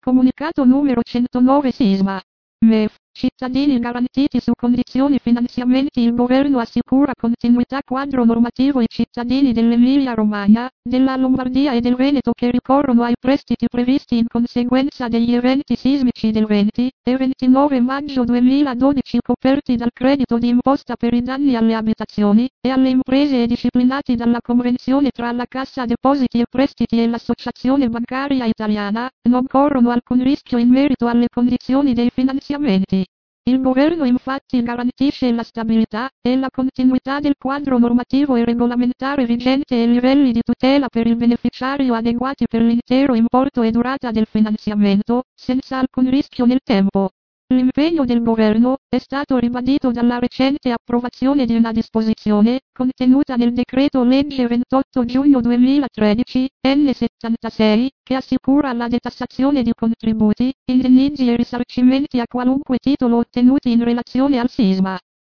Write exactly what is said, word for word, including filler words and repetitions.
Comunicato numero centonove Sisma. M E F. Cittadini garantiti su condizioni finanziamenti. Il governo assicura continuità quadro normativo. I cittadini dell'Emilia Romagna, della Lombardia e del Veneto che ricorrono ai prestiti previsti in conseguenza degli eventi sismici del venti e ventinove maggio duemiladodici coperti dal credito di imposta per i danni alle abitazioni e alle imprese e disciplinati dalla convenzione tra la Cassa Depositi e Prestiti e l'Associazione Bancaria Italiana, non corrono alcun rischio in merito alle condizioni dei finanziamenti. Il governo infatti garantisce la stabilità e la continuità del quadro normativo e regolamentare vigente e livelli di tutela per il beneficiario adeguati per l'intero importo e durata del finanziamento, senza alcun rischio nel tempo. L'impegno del governo è stato ribadito dalla recente approvazione di una disposizione, contenuta nel decreto legge ventotto giugno duemilatredici, N settantasei, che assicura la detassazione di contributi, indennizzi e risarcimenti a qualunque titolo ottenuti in relazione al sisma.